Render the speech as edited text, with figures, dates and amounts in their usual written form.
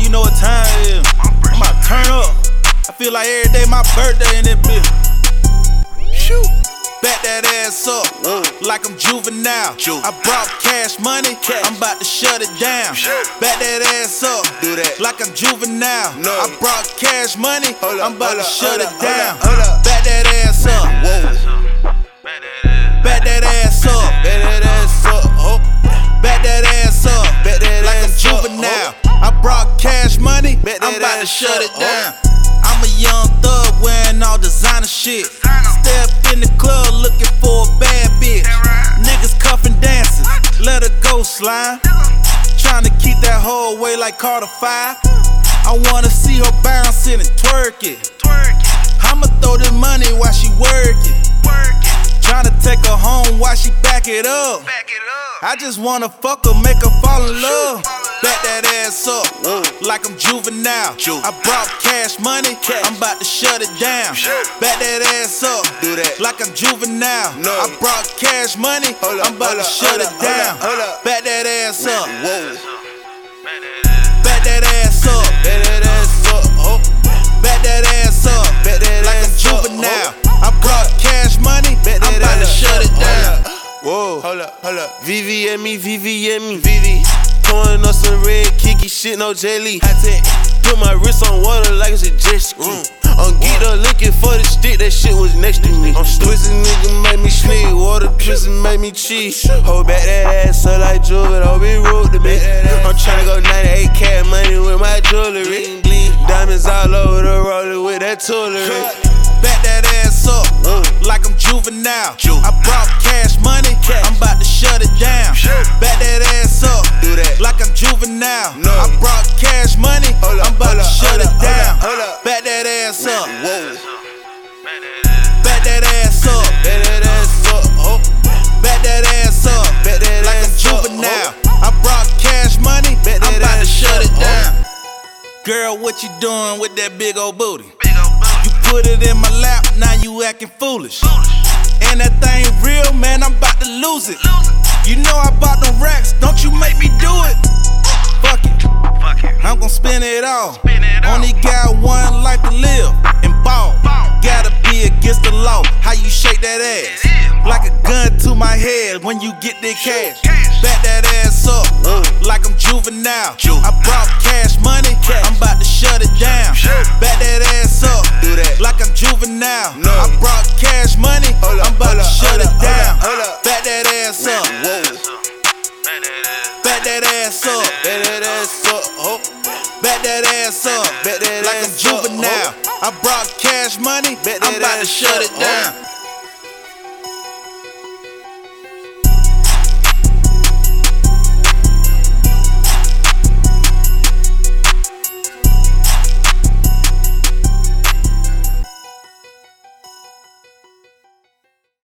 you know what time it is. I'm about to turn up. I feel like every day my birthday in this bitch. Shoot. Back that ass up, like I'm juvenile. I brought cash money, I'm about to shut it down. Back that ass up, like I'm juvenile. I brought cash money, I'm about to shut it down. Back that ass up, back that ass up, back that ass up, like I'm juvenile. I brought cash money, I'm about to shut it down. I'm a young thug wearing all designer shit. Step in the club looking for a bad bitch. Niggas cuffing dancers, let her go slime. Tryna keep that hoe away like Carter 5. I wanna see her bouncing and twerk it. I'ma throw this money while she work it. Tryna take her home while she back it up. I just wanna fuck her, make her fall in love. Back that ass up, like I'm juvenile. I brought cash money, I'm about to shut it down. Back that ass up, like I'm juvenile. I brought cash money, I'm about to shut it down. Back that ass up, back that ass up, back that ass up, like I'm juvenile. I brought cash money, I'm about to shut it down. Whoa, hold up. VV at me, VV. Pouring up some red Kiki shit, no jelly. Put my wrist on water like it's a jet ski. I'm geeked up looking for the stick, that shit was next to me. Twistin' nigga make me sneeze, water twistin' make me cheese. Hold back that ass up like Juven, hope it rolled the bit. I'm tryna go 98 cat money with my jewelry. Diamonds all over the roller with that toolery. Back that ass up, like I'm juvenile. I brought cash money, I'm about to shut it down. Back that ass up, like I'm juvenile. I brought cash money, I'm about to shut it down. Back that ass up, back that ass up, back that ass up, like I'm juvenile. I brought cash money, I'm about to shut it down. Girl, what you doing with that big old booty? Put it in my lap, now you acting foolish. And that thing real, man, I'm about to lose it. You know I bought them racks, don't you make me do it. Fuck it, I'm gon' spend it all. Only got one life to live and ball. Gotta be against the law, how you shake that ass. Like a gun to my head when you get that cash. Back that ass up, like I'm juvenile. I brought cash money, I'm about to shut it down. Back that ass up, like I'm juvenile. I brought cash money, I'm about to shut it down. Back that ass up, back that ass up, back that ass up, like I'm juvenile. I brought cash money, I'm about to shut it down.